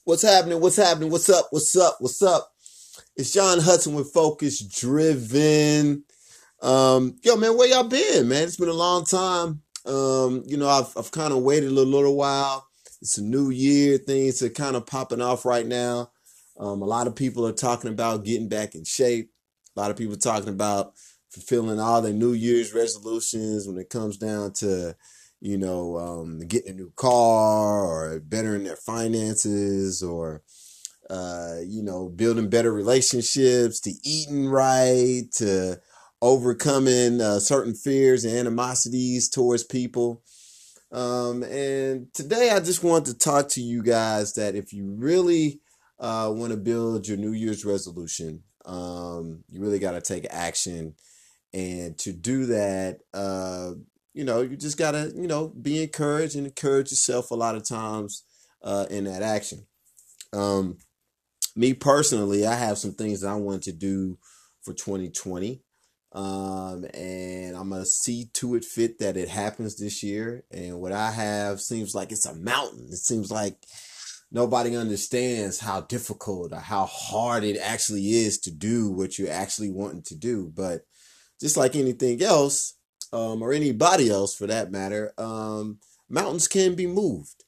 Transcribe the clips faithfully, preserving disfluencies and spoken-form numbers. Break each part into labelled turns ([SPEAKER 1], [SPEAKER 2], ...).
[SPEAKER 1] What's happening? What's happening? What's up? What's up? What's up? It's John Hudson with Focus Driven. Um, yo, man, where y'all been, man? It's been a long time. Um, you know, I've I've kind of waited a little, little while. It's a new year. Things are kind of popping off right now. Um, a lot of people are talking about getting back in shape. A lot of people are talking about fulfilling all their New Year's resolutions when it comes down to, you know, um, getting a new car or bettering their finances or, uh, you know, building better relationships, to eating right, to overcoming uh, certain fears and animosities towards people. Um, and today I just want to talk to you guys that if you really uh, want to build your New Year's resolution, um, you really got to take action. And to do that, uh, you know, you just got to, you know, be encouraged and encourage yourself a lot of times uh, in that action. Um, me personally, I have some things that I want to do for twenty twenty. Um, and I'm going to see to it fit that it happens this year. And what I have seems like it's a mountain. It seems like nobody understands how difficult or how hard it actually is to do what you're actually wanting to do. But just like anything else, um, or anybody else for that matter, um, mountains can be moved.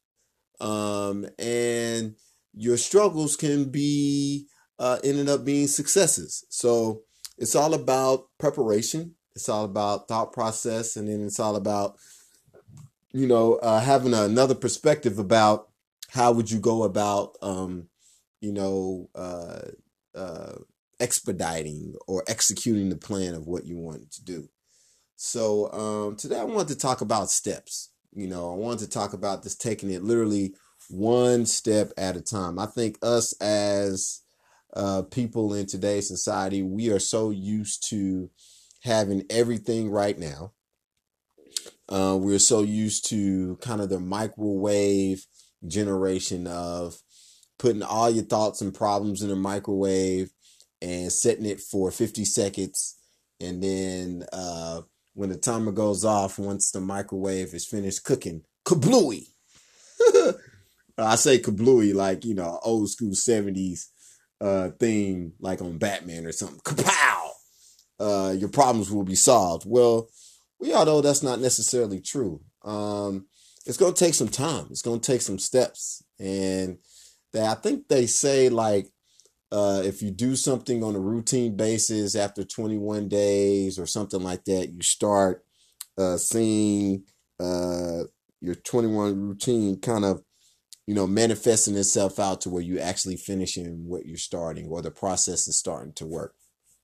[SPEAKER 1] Um, and your struggles can be uh, ended up being successes. So it's all about preparation. It's all about thought process. And then it's all about, you know, uh, having another perspective about how would you go about, um, you know, uh, uh, expediting or executing the plan of what you want to do. So um, today I want to talk about steps. You know, I want to talk about this taking it literally one step at a time. I think us as uh, people in today's society, we are so used to having everything right now. Uh, we're so used to kind of the microwave generation of putting all your thoughts and problems in a microwave and setting it for fifty seconds. And then uh, when the timer goes off, once the microwave is finished cooking, kablooey. I say kablooey like, you know, old school seventies uh, theme, like on Batman or something. Kapow! Uh, your problems will be solved. Well, we all know that's not necessarily true. Um, it's going to take some time. It's going to take some steps. And they, I think they say like, uh, if you do something on a routine basis after twenty-one days or something like that, you start uh, seeing uh, your twenty-one routine kind of, you know, manifesting itself out to where you actually finishing what you're starting or the process is starting to work.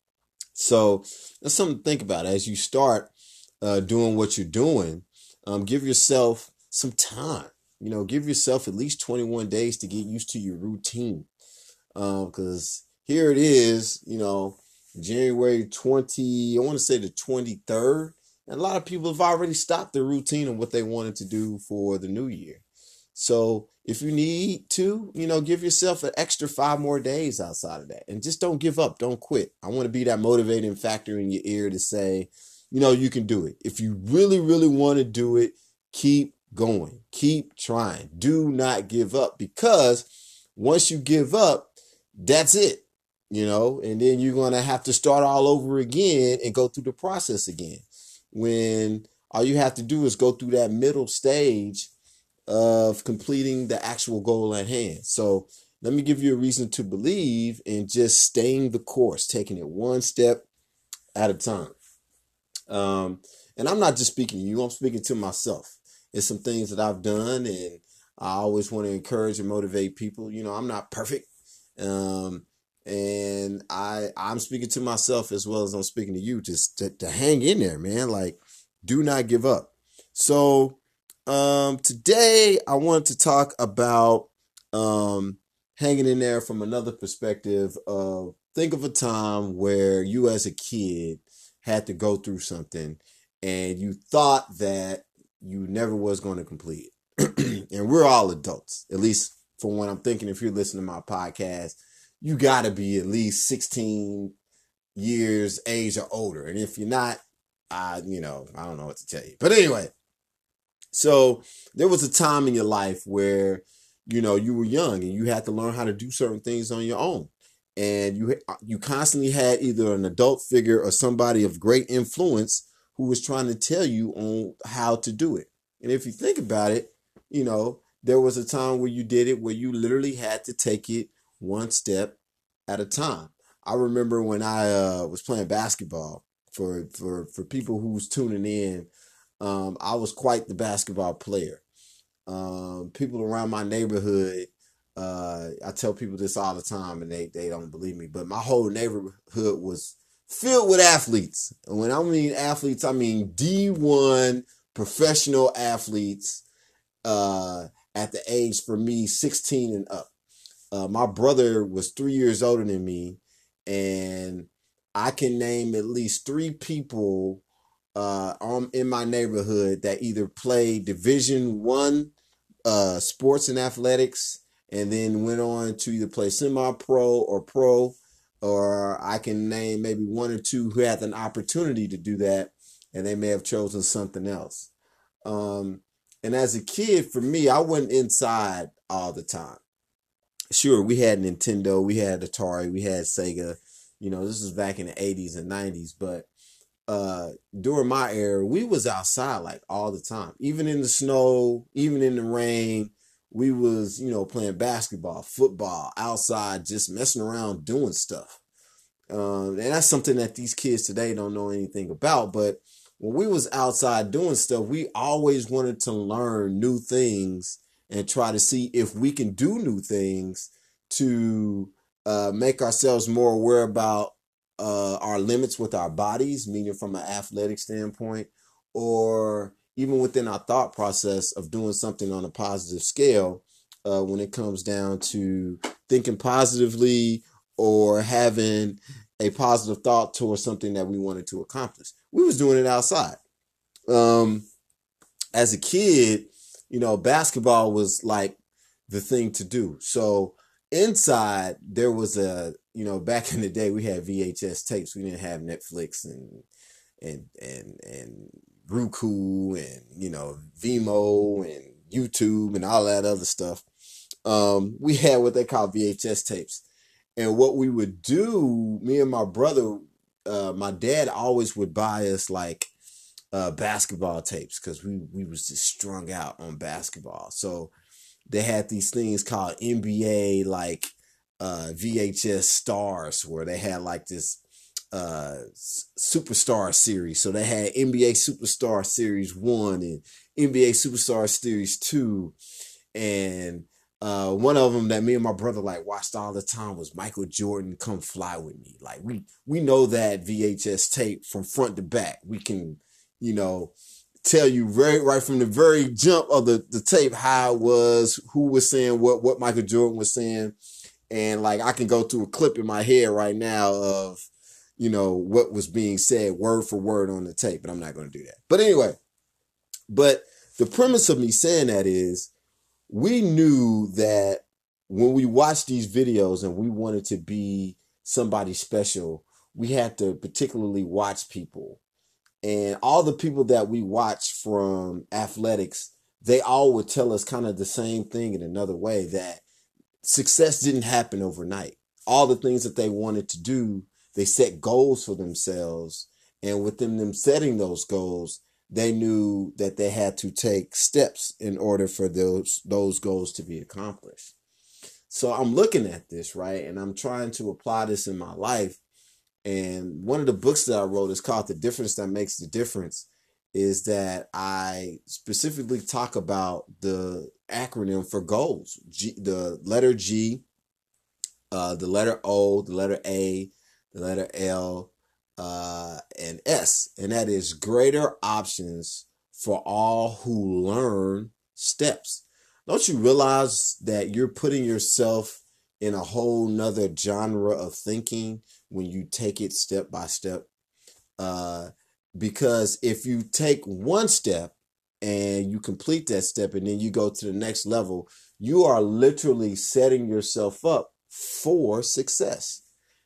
[SPEAKER 1] So that's something to think about as you start uh, doing what you're doing. Um, give yourself some time, you know, give yourself at least twenty-one days to get used to your routine. Because um, here it is, you know, January twentieth, I want to say the twenty-third. And a lot of people have already stopped their routine and what they wanted to do for the new year. So if you need to, you know, give yourself an extra five more days outside of that. And just don't give up. Don't quit. I want to be that motivating factor in your ear to say, you know, you can do it. If you really, really want to do it, keep going. Keep trying. Do not give up. Because once you give up, that's it, you know, and then you're going to have to start all over again and go through the process again. When all you have to do is go through that middle stage of completing the actual goal at hand. So let me give you a reason to believe in just staying the course, taking it one step at a time. Um, and I'm not just speaking to you, I'm speaking to myself. It's some things that I've done, and I always want to encourage and motivate people. You know, I'm not perfect. Um, and I, I'm speaking to myself as well as I'm speaking to you, just to, to hang in there, man. Like, do not give up. So, um, today I wanted to talk about, um, hanging in there from another perspective of think of a time where you as a kid had to go through something and you thought that you never was going to complete it. And we're all adults, at least from what I'm thinking. If you're listening to my podcast, you got to be at least sixteen years age or older. And if you're not, I, you know, I don't know what to tell you. But anyway, so there was a time in your life where you know, you were young and you had to learn how to do certain things on your own. And you you constantly had either an adult figure or somebody of great influence who was trying to tell you on how to do it. And if you think about it, you know, there was a time where you did it where you literally had to take it one step at a time. I remember when I uh, was playing basketball, for for for people who's tuning in, um, I was quite the basketball player. Um, people around my neighborhood, uh, I tell people this all the time and they, they don't believe me, but my whole neighborhood was filled with athletes. And when I mean athletes, I mean D one professional athletes uh, at the age, for me, sixteen and up. Uh, my brother was three years older than me, and I can name at least three people uh, um, in my neighborhood that either play Division One uh, sports and athletics, and then went on to either play semi-pro or pro, or I can name maybe one or two who had an opportunity to do that, and they may have chosen something else. Um, and as a kid, for me, I went inside all the time. Sure, we had Nintendo, we had Atari, we had Sega. You know, this was back in the eighties and nineties, but uh, during my era, we was outside like all the time, even in the snow, even in the rain. We was, you know, playing basketball, football, outside, just messing around, doing stuff. Um, and that's something that these kids today don't know anything about. But when we was outside doing stuff, we always wanted to learn new things and try to see if we can do new things to uh, make ourselves more aware about uh, our limits with our bodies, meaning from an athletic standpoint, or even within our thought process of doing something on a positive scale uh, when it comes down to thinking positively or having a positive thought towards something that we wanted to accomplish. We was doing it outside. Um, as a kid, you know, basketball was like the thing to do. So inside there was a, you know, back in the day we had V H S tapes. We didn't have Netflix and and and and Roku and, you know, Vimeo and YouTube and all that other stuff. Um, we had what they call V H S tapes. And what we would do, me and my brother, uh, my dad always would buy us like uh, basketball tapes because we, we was just strung out on basketball. So they had these things called N B A, like uh, V H S stars, where they had like this uh, superstar series. So they had N B A Superstar Series one and N B A Superstar Series two. And uh, one of them that me and my brother like watched all the time was Michael Jordan Come Fly With Me. Like we we know that V H S tape from front to back. We can, you know, tell you very right from the very jump of the, the tape how it was, who was saying what, what Michael Jordan was saying. And like I can go through a clip in my head right now of, you know, what was being said word for word on the tape, but I'm not going to do that. But anyway, but the premise of me saying that is, we knew that when we watched these videos and we wanted to be somebody special, we had to particularly watch people. And all the people that we watched from athletics, they all would tell us kind of the same thing in another way, that success didn't happen overnight. All the things that they wanted to do, they set goals for themselves. And within them setting those goals, they knew that they had to take steps in order for those those goals to be accomplished. So I'm looking at this, right? And I'm trying to apply this in my life. And one of the books that I wrote is called The Difference That Makes the Difference, is that I specifically talk about the acronym for goals. G, the letter G, uh, the letter O, the letter A, the letter L, Uh, and S, and that is greater options for all who learn steps. Don't you realize that you're putting yourself in a whole nother genre of thinking when you take it step by step? Uh, because if you take one step and you complete that step and then you go to the next level, you are literally setting yourself up for success.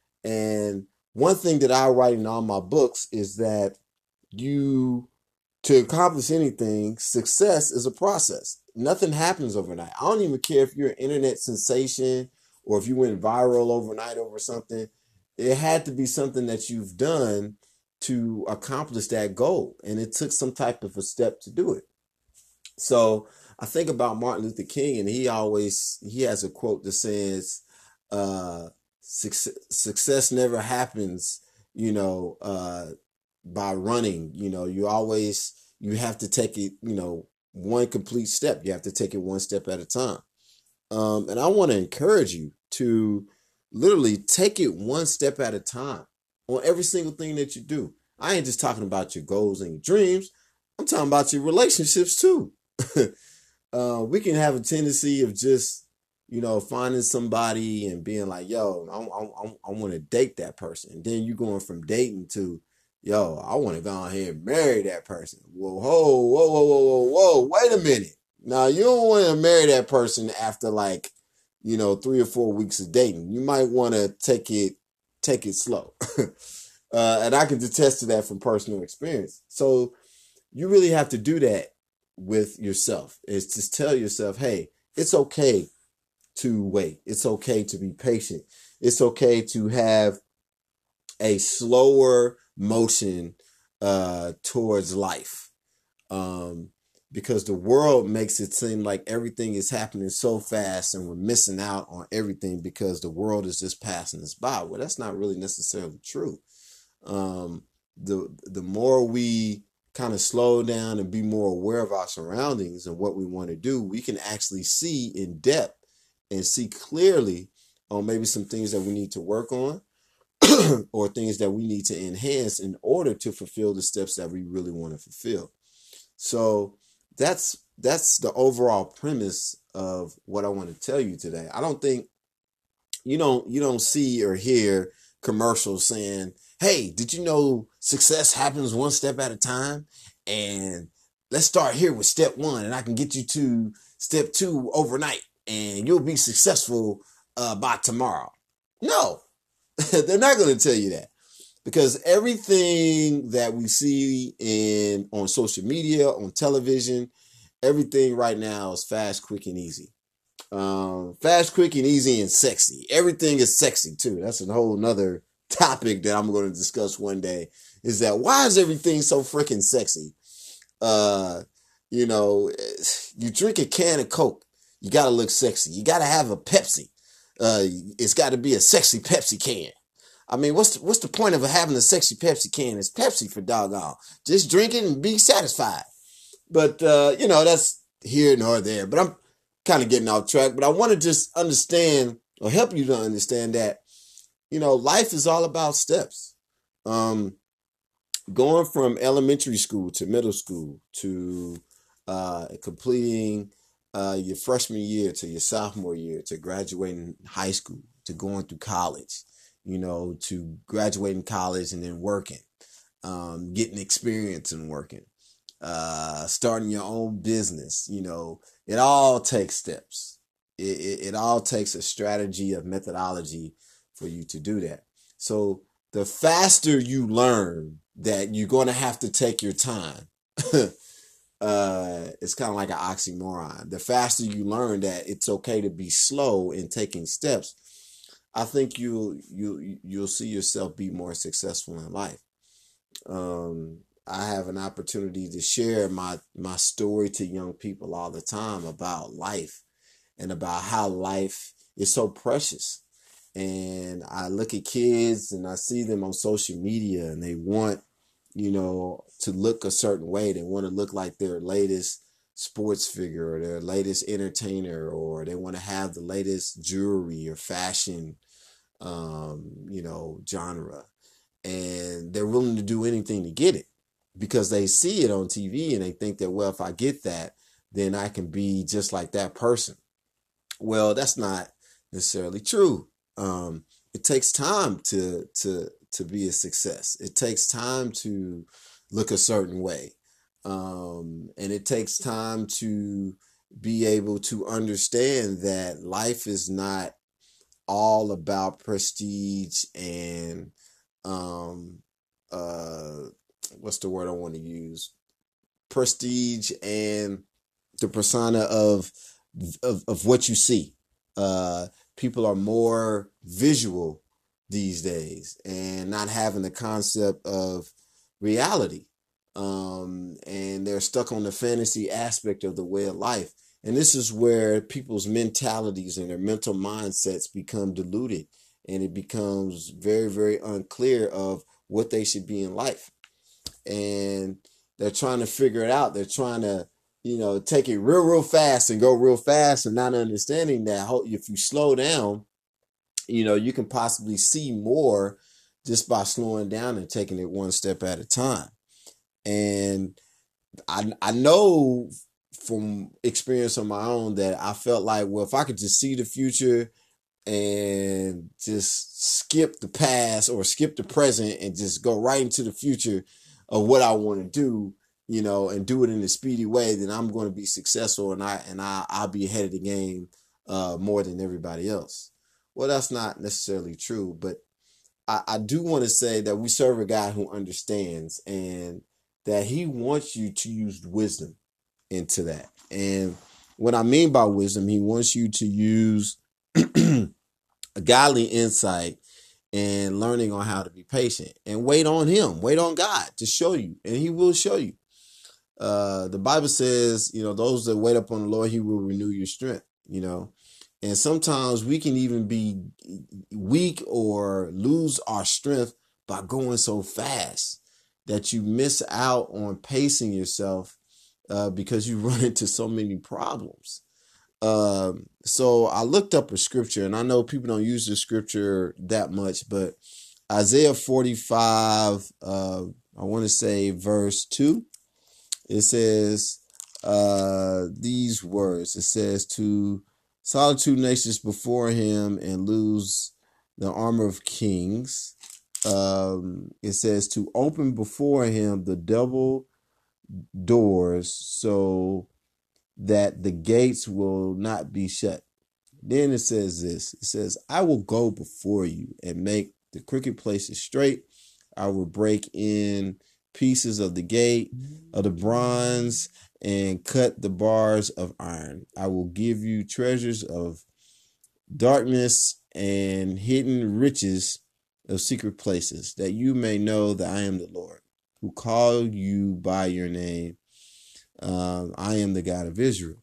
[SPEAKER 1] And one thing that I write in all my books is that you, to accomplish anything, success is a process. nothing happens overnight. I don't even care if you're an internet sensation or if you went viral overnight over something. It had to be something that you've done to accomplish that goal. And it took some type of a step to do it. So I think about Martin Luther King, and he always, he has a quote that says, uh, success, success never happens, you know, uh, by running. You know, you always, you have to take it, you know, one complete step. You have to take it one step at a time. Um, and I want to encourage you to literally take it one step at a time on every single thing that you do. I ain't just talking about your goals and your dreams. I'm talking about your relationships too. uh, we can have a tendency of just, you know, finding somebody and being like, yo, I, I, I want to date that person. And then you going from dating to, yo, I want to go ahead and marry that person. Whoa, whoa, whoa, whoa, whoa, whoa, whoa, wait a minute. Now, you don't want to marry that person after like, you know, three or four weeks of dating. You might want to take it, take it slow. uh, and I can attest to that from personal experience. So you really have to do that with yourself. Is just tell yourself, hey, it's okay to wait. It's okay to be patient. It's okay to have a slower motion uh, towards life. Um, because the world makes it seem like everything is happening so fast and we're missing out on everything because the world is just passing us by. Well, that's not really necessarily true. Um, the the more we kind of slow down and be more aware of our surroundings and what we want to do, we can actually see in depth and see clearly on maybe some things that we need to work on or things that we need to enhance in order to fulfill the steps that we really want to fulfill. So that's that's the overall premise of what I want to tell you today. I don't think you don't you don't see or hear commercials saying, hey, did you know success happens one step at a time? And let's start here with step one and I can get you to step two overnight and you'll be successful uh, by tomorrow. No, they're not going to tell you that. Because everything that we see in on social media, on television, everything right now is fast, quick, and easy. Um, fast, quick, and easy, and sexy. Everything is sexy too. That's a whole nother topic that I'm going to discuss one day. Is that why is everything so freaking sexy? Uh, you know, you drink a can of Coke, you got to look sexy. You got to have a Pepsi. Uh, it's got to be a sexy Pepsi can. I mean, what's the, what's the point of having a sexy Pepsi can? It's Pepsi for doggone. Just drink it and be satisfied. But, uh, you know, that's here nor there. But I'm kind of getting off track. But I want to just understand or help you to understand that, you know, life is all about steps. Um, going from elementary school to middle school to uh, completing uh, your freshman year to your sophomore year to graduating high school to going through college, you know, to graduating college and then working, um, getting experience and working, uh, starting your own business. You know, it all takes steps. It, it, it all takes a strategy of methodology for you to do that. So the faster you learn that you're going to have to take your time, uh, it's kind of like an oxymoron. The faster you learn that it's okay to be slow in taking steps, I think you you you'll see yourself be more successful in life. Um, I have an opportunity to share my my story to young people all the time about life and about how life is so precious. And I look at kids and I see them on social media and they want, you know, to look a certain way. They want to look like their latest sports figure or their latest entertainer, or they want to have the latest jewelry or fashion um, you know, genre. And they're willing to do anything to get it because they see it on T V and they think that, well, if I get that, then I can be just like that person. Well, that's not necessarily true. Um, it takes time to to to be a success. It takes time to look a certain way. Um, and it takes time to be able to understand that life is not all about prestige and um uh what's the word I want to use? Prestige and the persona of of, of what you see. Uh, people are more visual these days and not having the concept of reality. Um, and they're stuck on the fantasy aspect of the way of life. And this is where people's mentalities and their mental mindsets become diluted, and it becomes very, very unclear of what they should be in life. And they're trying to figure it out. They're trying to, you know, take it real, real fast and go real fast, and not understanding that if you slow down, you know, you can possibly see more just by slowing down and taking it one step at a time. And I I know from experience on my own that I felt like, well, if I could just see the future and just skip the past or skip the present and just go right into the future of what I want to do, you know, and do it in a speedy way, then I'm going to be successful, and I and I I'll be ahead of the game uh, more than everybody else. Well, that's not necessarily true, but I, I do want to say that we serve a God who understands, and that he wants you to use wisdom into that. And what I mean by wisdom, he wants you to use a godly insight and learning on how to be patient and wait on him, wait on God to show you, and he will show you. Uh, the Bible says, you know, those that wait upon the Lord, he will renew your strength, you know. And sometimes we can even be weak or lose our strength by going so fast that you miss out on pacing yourself uh, because you run into so many problems. Um, so I looked up a scripture, and I know people don't use the scripture that much, but Isaiah forty-five, uh, I want to say verse two, it says uh, these words. It says, to solitude nations before him and lose the armor of kings. Um, it says to open before him the double doors so that the gates will not be shut. Then it says this, it says, I will go before you and make the crooked places straight. I will break in pieces of the gate of the bronze and cut the bars of iron. I will give you treasures of darkness and hidden riches of secret places, that you may know that I am the Lord, who called you by your name. Um, I am the God of Israel.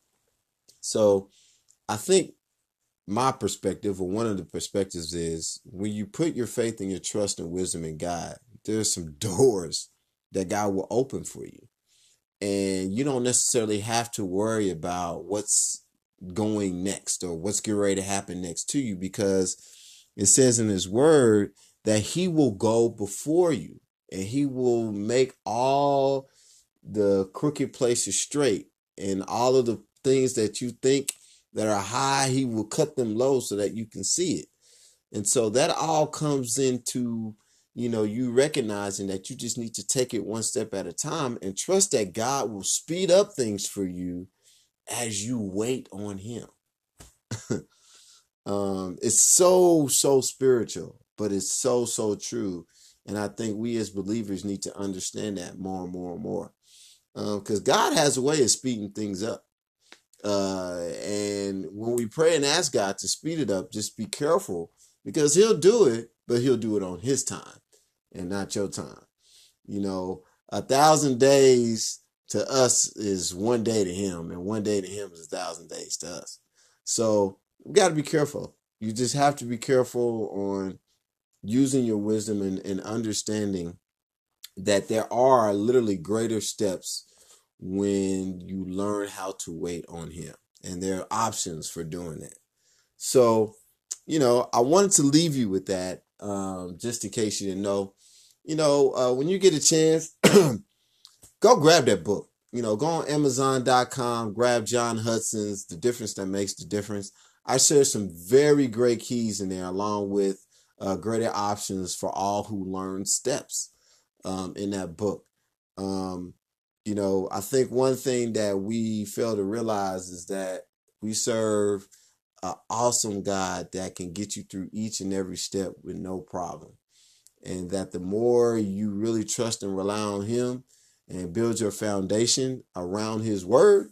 [SPEAKER 1] So I think my perspective, or one of the perspectives, is when you put your faith and your trust and wisdom in God, there's some doors that God will open for you. And you don't necessarily have to worry about what's going next or what's getting ready to happen next to you, because it says in his word that he will go before you and he will make all the crooked places straight, and all of the things that you think that are high, he will cut them low so that you can see it. And so that all comes into, you know, you recognizing that you just need to take it one step at a time and trust that God will speed up things for you as you wait on him. um, it's so, so spiritual, but it's so, so true. And I think we as believers need to understand that more and more and more. Because um, God has a way of speeding things up. Uh, and when we pray and ask God to speed it up, just be careful, because he'll do it, but he'll do it on his time and not your time. You know, a thousand days to us is one day to him, and one day to him is a thousand days to us. So we got to be careful. You just have to be careful on using your wisdom and, and understanding that there are literally greater steps when you learn how to wait on him, and there are options for doing that. So, you know, I wanted to leave you with that, um, just in case you didn't know. You know, uh, when you get a chance, go grab that book. You know, go on Amazon dot com, grab John Hudson's The Difference That Makes the Difference. I share some very great keys in there, along with uh, greater options for all who learn steps um, in that book. Um, you know, I think one thing that we fail to realize is that we serve an awesome God that can get you through each and every step with no problem. And that the more you really trust and rely on him and build your foundation around his word,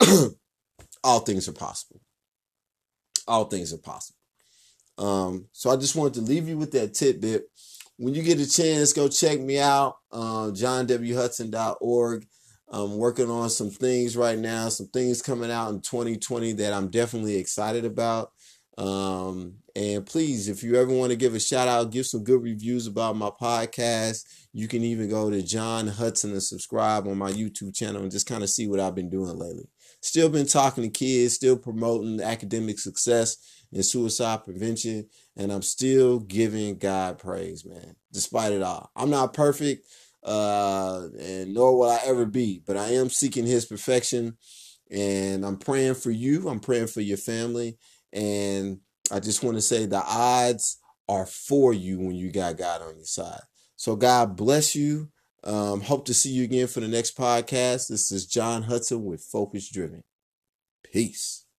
[SPEAKER 1] all things are possible. All things are possible. Um, so I just wanted to leave you with that tidbit. When you get a chance, go check me out, uh, john w hudson dot org. I'm working on some things right now, some things coming out in twenty twenty that I'm definitely excited about. Um, and please, if you ever want to give a shout out, give some good reviews about my podcast, you can even go to John Hudson and subscribe on my YouTube channel and just kind of see what I've been doing lately. Still been talking to kids, still promoting academic success and suicide prevention, and I'm still giving God praise, man, despite it all. I'm not perfect, uh, and nor will I ever be, but I am seeking his perfection, and I'm praying for you. I'm praying for your family, and I just want to say the odds are for you when you got God on your side. So God bless you. Um, hope to see you again for the next podcast. This is John Hudson with Focus Driven. Peace.